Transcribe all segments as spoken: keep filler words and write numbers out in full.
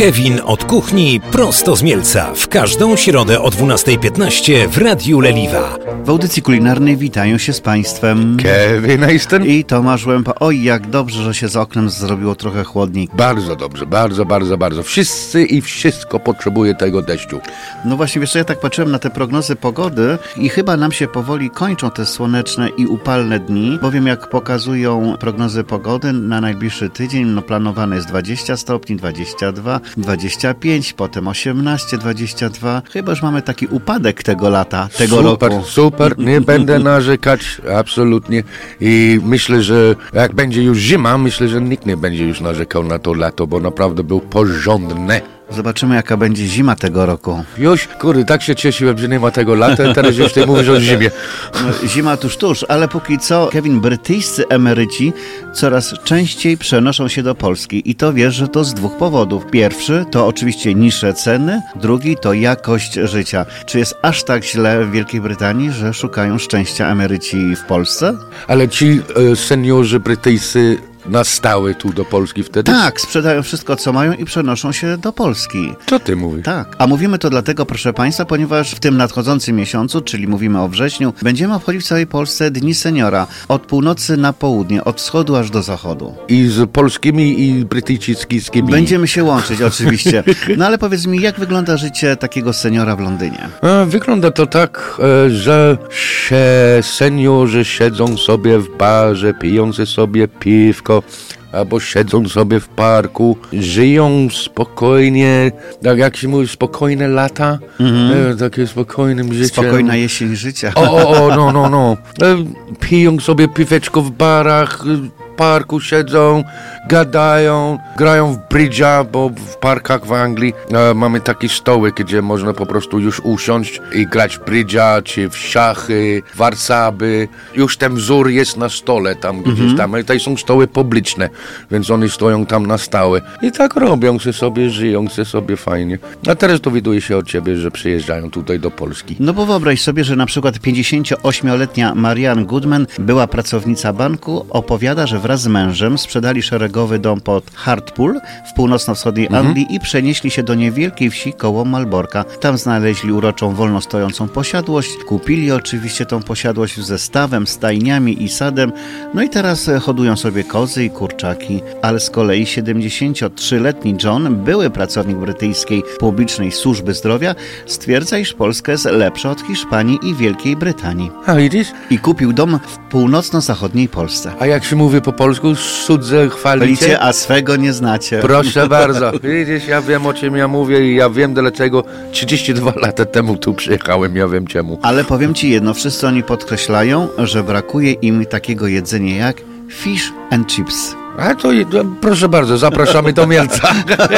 Kevin od kuchni prosto z Mielca. W każdą środę o dwunasta piętnaście w Radiu Leliwa. W audycji kulinarnej witają się z Państwem Kevin Easton i Tomasz Łępa. Oj, jak dobrze, że się za oknem zrobiło trochę chłodniej. Bardzo dobrze, bardzo, bardzo, bardzo. Wszyscy i wszystko potrzebuje tego deszczu. No właśnie, wiesz co, ja tak patrzyłem na te prognozy pogody i chyba nam się powoli kończą te słoneczne i upalne dni, bowiem jak pokazują prognozy pogody na najbliższy tydzień, no planowane jest dwadzieścia stopni, dwadzieścia dwa, dwadzieścia pięć, potem osiemnaście, dwadzieścia dwa. Chyba już mamy taki upadek tego lata, tego super, roku. Super, nie będę narzekać, absolutnie. I myślę, że jak będzie już zima, myślę, że nikt nie będzie już narzekał na to lato, bo naprawdę był porządne. Zobaczymy, jaka będzie zima tego roku. Już, kurde, tak się cieszyłem, że nie ma tego lata, teraz już ty mówisz o zimie. No, zima tuż, tuż, ale póki co, Kevin, brytyjscy emeryci coraz częściej przenoszą się do Polski i to wiesz, że to z dwóch powodów. Pierwszy to oczywiście niższe ceny, drugi to jakość życia. Czy jest aż tak źle w Wielkiej Brytanii, że szukają szczęścia emeryci w Polsce? Ale ci e, seniorzy brytyjscy na stałe tu do Polski wtedy? Tak, sprzedają wszystko, co mają i przenoszą się do Polski. Co ty mówisz? Tak, a mówimy to dlatego, proszę Państwa, ponieważ w tym nadchodzącym miesiącu, czyli mówimy o wrześniu, będziemy obchodzić w całej Polsce Dni Seniora. Od północy na południe, od wschodu aż do zachodu. I z polskimi i brytyjskimi. Będziemy się łączyć oczywiście. No ale powiedz mi, jak wygląda życie takiego seniora w Londynie? A, wygląda to tak, że się seniorzy siedzą sobie w barze, piją sobie piwko, albo siedzą sobie w parku, żyją spokojnie, tak jak się mówi, spokojne lata, mm-hmm. e, takie spokojnym życiem. Spokojna jesień życia. O, o, o, no, no, no. E, piją sobie piweczko w barach, w parku siedzą, gadają, grają w bridge'a, bo w parkach w Anglii e, mamy takie stoły, gdzie można po prostu już usiąść i grać w bridge'a, czy w szachy, warcaby. Już ten wzór jest na stole tam gdzieś mm-hmm. tam, ale tutaj są stoły publiczne, więc oni stoją tam na stałe. I tak robią się sobie, żyją się sobie fajnie. A teraz dowiaduję się od ciebie, że przyjeżdżają tutaj do Polski. No bo wyobraź sobie, że na przykład pięćdziesięcioośmioletnia Marianne Goodman, była pracownica banku, opowiada, że wraz z mężem sprzedali szeregowy dom pod Hartlepool w północno-wschodniej mhm. Anglii i przenieśli się do niewielkiej wsi koło Malborka. Tam znaleźli uroczą, wolno stojącą posiadłość. Kupili oczywiście tą posiadłość z zestawem, stajniami i sadem. No i teraz hodują sobie kozy i kurczaki. Ale z kolei siedemdziesięciotrzyletni John, były pracownik brytyjskiej publicznej służby zdrowia, stwierdza, iż Polska jest lepsza od Hiszpanii i Wielkiej Brytanii. A widzisz? I kupił dom w północno-zachodniej Polsce. A jak się mówi po polsku, cudze chwalicie, a swego nie znacie. Proszę bardzo. Widzisz, ja wiem, o czym ja mówię i ja wiem, dlaczego trzydzieści dwa lata temu tu przyjechałem, ja wiem czemu. Ale powiem ci jedno, wszyscy oni podkreślają, że brakuje im takiego jedzenia jak fish and chips. A to, to proszę bardzo, zapraszamy do Mielca.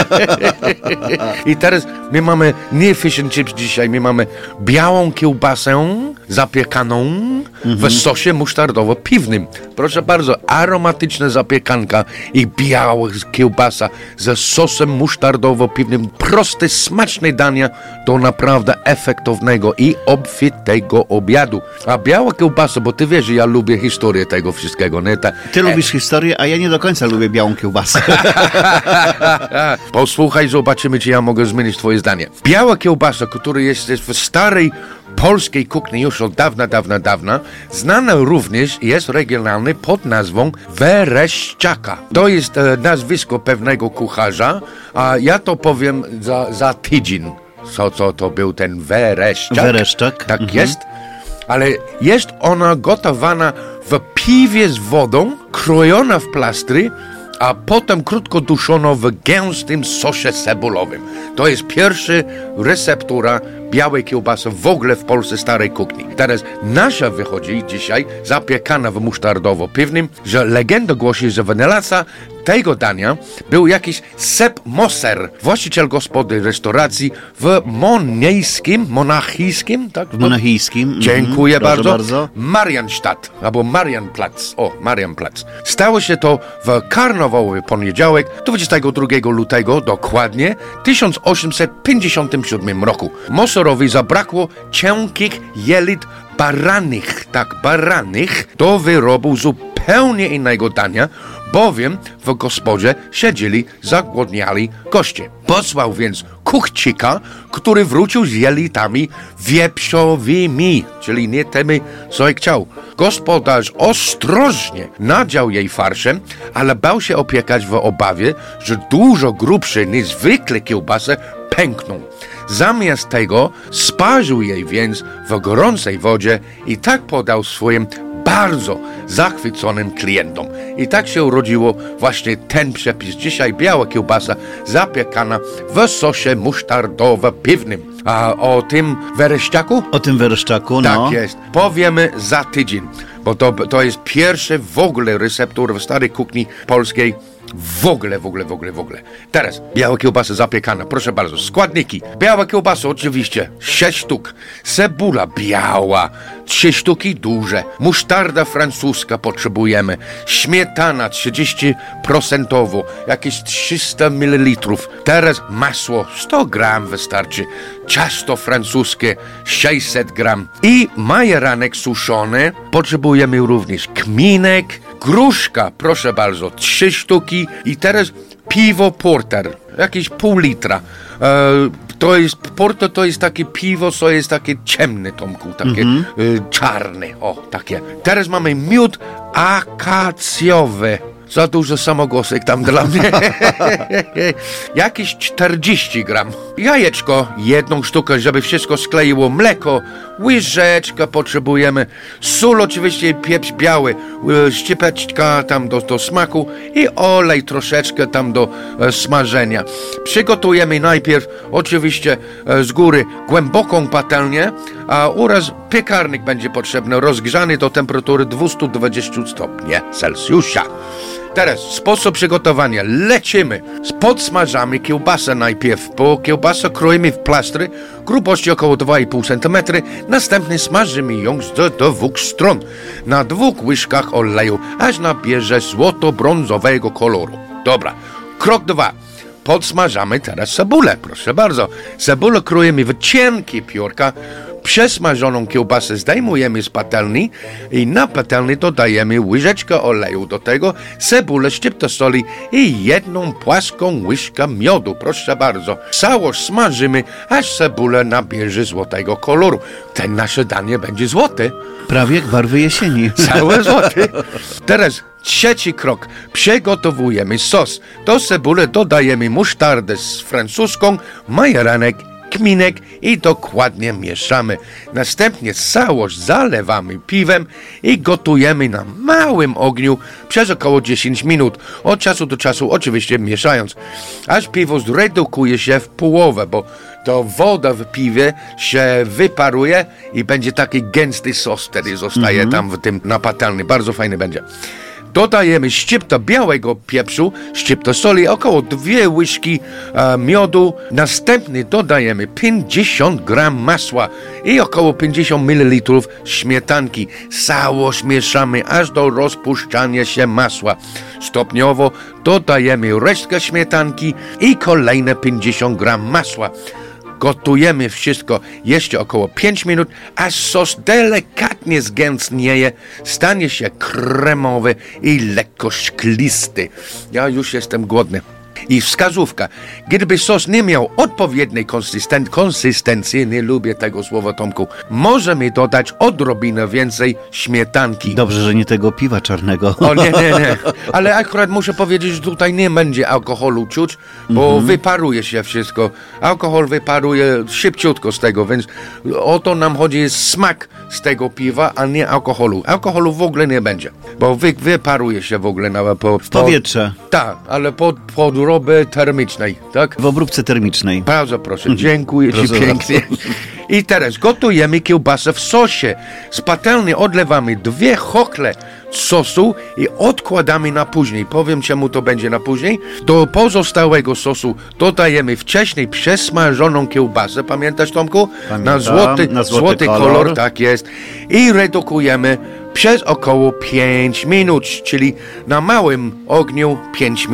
I teraz my mamy nie fish and chips dzisiaj, my mamy białą kiełbasę zapiekaną mm-hmm. w sosie musztardowo-piwnym. Proszę bardzo, aromatyczna zapiekanka i biała kiełbasa ze sosem musztardowo-piwnym. Proste, smaczne dania do naprawdę efektownego i obfitego obiadu. A biała kiełbasa, bo ty wiesz, że ja lubię historię tego wszystkiego. Nie? Ta, ty e... lubisz historię, a ja nie do końca lubię białą kiełbasę. Posłuchaj, zobaczymy, czy ja mogę zmienić twoje zdanie. Biała kiełbasa, która jest w starej polskiej kuchni już od dawna, dawna, dawna, znana również jest regionalnie pod nazwą wereszczaka. To jest e, nazwisko pewnego kucharza, a ja to powiem za, za tydzień, co, co to był ten wereszczak. Wereszczak. Tak mhm. jest. Ale jest ona gotowana w piwie z wodą, krojona w plastry, a potem krótko duszono w gęstym sosie cebulowym. To jest pierwsza receptura białej kiełbasy w ogóle w Polsce starej kuchni. Teraz nasza wychodzi dzisiaj zapiekana w musztardowo-piwnym, że legenda głosi, że wynalazca tego dania był jakiś Sepp Moser, właściciel gospody restauracji w monachijskim, monachijskim, tak? W monachijskim. Dziękuję mm, bardzo. bardzo. Marianstadt, albo Marianplatz. O, Marianplatz. Stało się to w karnawałowy poniedziałek, dwudziestego drugiego lutego, dokładnie tysiąc osiemset pięćdziesiątym siódmym roku. Moserowi zabrakło cienkich jelit baranych, tak, baranych, do wyrobu zupełnie innego dania, bowiem w gospodzie siedzieli zagłodniali goście. Posłał więc kuchcika, który wrócił z jelitami wieprzowymi, czyli nie tymi, co chciał. Gospodarz ostrożnie nadział jej farszem, ale bał się opiekać w obawie, że dużo grubsze niż zwykle kiełbasy pękną. Zamiast tego sparzył jej więc w gorącej wodzie i tak podał swoim bardzo zachwyconym klientom. I tak się urodziło właśnie ten przepis. Dzisiaj biała kiełbasa zapiekana w sosie musztardowo-piwnym. A o tym wereszczaku? O tym wereszczaku, no. Tak jest. Powiemy za tydzień, bo to, to jest pierwszy w ogóle receptur w starej kuchni polskiej. W ogóle, w ogóle, w ogóle, w ogóle. Teraz biała kiełbasa zapiekana, proszę bardzo. Składniki. Biała kiełbasa oczywiście, sześć sztuk. Cebula biała, trzy sztuki duże. Musztarda francuska potrzebujemy. Śmietana trzydzieści procent, jakieś trzysta mililitrów. Teraz masło, sto gram wystarczy. Ciasto francuskie, sześćset gram. I majeranek suszony. Potrzebujemy również kminek, gruszka, proszę bardzo, trzy sztuki i teraz piwo porter, jakieś pół litra. E, to jest, porter to jest takie piwo, co jest takie ciemne, Tomku, takie mm-hmm. e, czarne, o, takie. Teraz mamy miód akacjowy. Za dużo samogłosek tam dla mnie. Jakieś czterdzieści gram. Jajeczko, jedną sztukę, żeby wszystko skleiło. Mleko, łyżeczka potrzebujemy. Sól oczywiście, pieprz biały, szczypeczka tam do, do smaku i olej troszeczkę tam do e, smażenia. Przygotujemy najpierw oczywiście e, z góry głęboką patelnię, a oraz piekarnik będzie potrzebny, rozgrzany do temperatury dwieście dwadzieścia stopni Celsjusza. Teraz sposób przygotowania. Lecimy. Podsmażamy kiełbasę najpierw, bo kiełbasę kroimy w plastry grubości około dwa i pół centymetra. Następnie smażymy ją z dwóch stron na dwóch łyżkach oleju, aż nabierze złoto-brązowego koloru. Dobra. Krok dwa. Podsmażamy teraz cebulę. Proszę bardzo. Cebulę kroimy w cienkie piórka. Przesmażoną kiełbasę zdejmujemy z patelni i na patelni dodajemy łyżeczkę oleju, do tego cebulę, szczyptę soli i jedną płaską łyżkę miodu, proszę bardzo. Całość smażymy, aż cebula nabierze złotego koloru. Ten nasze danie będzie złote. Prawie jak barwy jesieni. Całe złote. Teraz trzeci krok. Przygotowujemy sos. Do cebuli dodajemy musztardę francuską, majeranek, kminek i dokładnie mieszamy. Następnie całość zalewamy piwem i gotujemy na małym ogniu przez około dziesięć minut. Od czasu do czasu oczywiście mieszając, aż piwo zredukuje się w połowę, bo to woda w piwie się wyparuje i będzie taki gęsty sos, wtedy zostaje mm-hmm. tam w tym na patelni. Bardzo fajny będzie. Dodajemy szczyptę białego pieprzu, szczyptę soli, około dwie łyżki e, miodu. Następnie dodajemy pięćdziesiąt gram masła i około pięćdziesiąt mililitrów śmietanki. Całość mieszamy aż do rozpuszczania się masła. Stopniowo dodajemy resztkę śmietanki i kolejne pięćdziesiąt gram masła. Gotujemy wszystko jeszcze około pięć minut, aż sos delikatnie zgęstnieje, stanie się kremowy i lekko szklisty. Ja już jestem głodny. I wskazówka, gdyby sos nie miał odpowiedniej konsysten- konsystencji, nie lubię tego słowa, Tomku, możemy dodać odrobinę więcej śmietanki. Dobrze, że nie tego piwa czarnego. O nie, nie, nie. Ale akurat muszę powiedzieć, że tutaj nie będzie alkoholu czuć, bo mm-hmm. wyparuje się wszystko. Alkohol wyparuje szybciutko z tego, więc o to nam chodzi, jest smak z tego piwa, a nie alkoholu. Alkoholu w ogóle nie będzie, bo wy, wyparuje się w ogóle na po, w powietrze. Tak, ale pod, pod obróbce termicznej, tak? W obróbce termicznej. Bardzo proszę, dziękuję Ci Proszę pięknie. I teraz gotujemy kiełbasę w sosie. Z patelni odlewamy dwie chochle sosu i odkładamy na później. Powiem czemu to będzie na później. Do pozostałego sosu dodajemy wcześniej przesmażoną kiełbasę. Pamiętasz, Tomku? Pamiętam, na złoty, na złoty, złoty kolor. kolor. Tak jest. I redukujemy przez około pięć minut, czyli na małym ogniu pięć minut.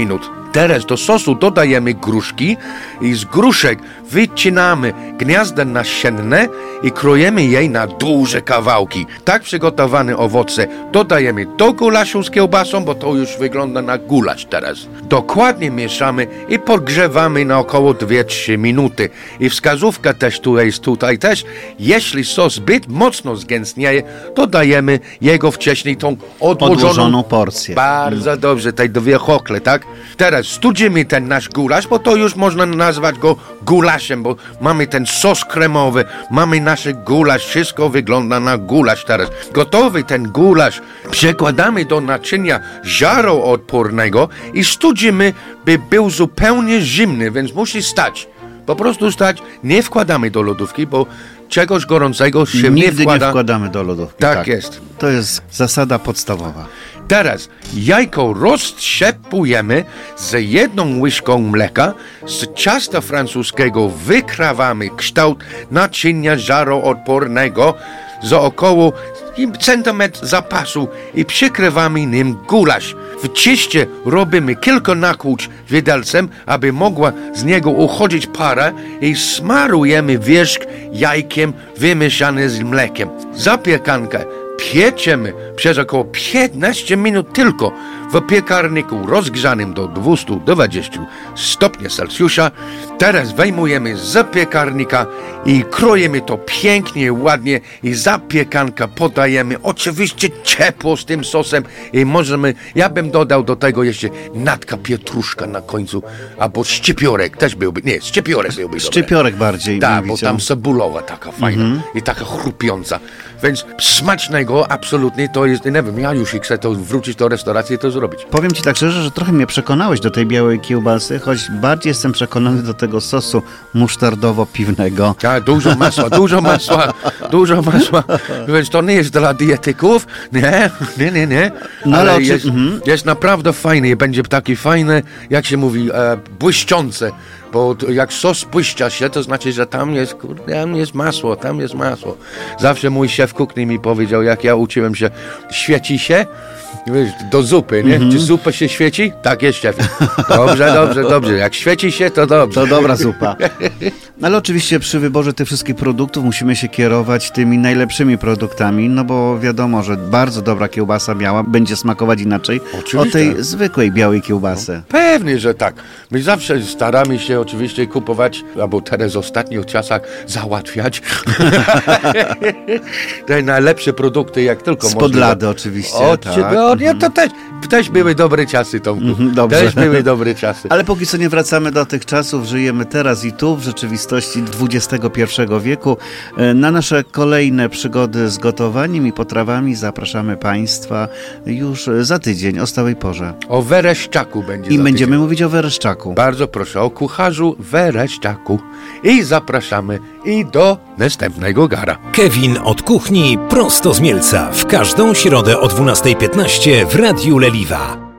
Teraz do sosu dodajemy gruszki i z gruszek wycinamy gniazda nasienne i krojemy jej na duże kawałki. Tak przygotowane owoce dodajemy do gulaszu z kiełbasą, bo to już wygląda na gulasz teraz. Dokładnie mieszamy i podgrzewamy na około dwie trzy minuty. I wskazówka też tu jest tutaj też, jeśli sos zbyt mocno zgęstnieje, dodajemy jego wcześniej tą odłożoną, Odłożoną porcję. Bardzo mm. dobrze, te dwie chokle, tak? Teraz studzimy ten nasz gulasz, bo to już można nazwać go gulaszem, bo mamy ten sos kremowy, mamy nasz gulasz, wszystko wygląda na gulasz teraz. Gotowy ten gulasz przekładamy do naczynia żaroodpornego i studzimy, by był zupełnie zimny, więc musi stać. Po prostu stać, nie wkładamy do lodówki, bo czegoś gorącego się Nigdy nie wkłada. nie wkładamy do lodówki. Tak, tak jest. To jest zasada podstawowa. Teraz jajko roztrzepujemy z jedną łyżką mleka, z ciasta francuskiego wykrawamy kształt naczynia żaroodpornego za około centymetr zapasu i przykrywamy nim gulasz. W cieście robimy kilka nakłuć widelcem, aby mogła z niego uchodzić para i smarujemy wierzch jajkiem wymieszanym z mlekiem. Zapiekankę pieczemy przez około piętnaście minut tylko w piekarniku rozgrzanym do dwieście dwadzieścia stopni Celsjusza. Teraz wejmujemy z zapiekarnika i krojemy to pięknie, ładnie i zapiekankę podajemy oczywiście ciepło z tym sosem i możemy, ja bym dodał do tego jeszcze natka pietruszka na końcu, albo szczypiorek też byłby, nie, szczypiorek byłby dobry. Szczypiorek bardziej. Tak, bo tam cebulowa taka fajna mm-hmm. i taka chrupiąca, więc smacznego absolutnie to jest, nie wiem, ja już chcę to wrócić do restauracji i to zrobić. Powiem ci tak szczerze, że trochę mnie przekonałeś do tej białej kiełbasy, choć bardziej jestem przekonany do tego sosu musztardowo-piwnego. Tak, dużo masła, dużo masła, dużo masła, więc to nie jest dla dietyków, nie, nie, nie, nie, no, ale ale jest, mm-hmm. jest naprawdę fajny i będzie taki fajny, jak się mówi, e, błyszczący, bo jak sos błyszcza się, to znaczy, że tam jest, kurde, tam jest masło, tam jest masło. Zawsze mój szef kuchni mi powiedział, jak ja uczyłem się, świeci się, wiesz, do zupy, nie? Mm-hmm. Czy zupa się świeci? Tak jest, szefie. Dobrze, dobrze, dobrze. Jak świeci się, to dobrze. To dobra zupa. Ale oczywiście przy wyborze tych wszystkich produktów musimy się kierować tymi najlepszymi produktami, no bo wiadomo, że bardzo dobra kiełbasa biała będzie smakować inaczej oczywiście. Od tej zwykłej białej kiełbasy. No, pewnie, że tak. My zawsze staramy się oczywiście kupować, albo teraz w ostatnich czasach załatwiać te najlepsze produkty, jak tylko Z można. podlady oczywiście. O, tak. no, nie, to też, też były dobre czasy, Tomku. Mm, dobrze. Też były dobre czasy. Ale póki co nie wracamy do tych czasów, żyjemy teraz i tu, w rzeczywistości dwudziestego pierwszego wieku. Na nasze kolejne przygody z gotowaniem i potrawami zapraszamy Państwa już za tydzień, o stałej porze. O wereszczaku będzie. I za będziemy tydzień. mówić o wereszczaku. Bardzo proszę, o kucharzu wereszczaku. I zapraszamy i do następnego gara. Kevin od kuchni prosto z Mielca w każdą środę o dwunasta piętnaście w Radiu Leliwa.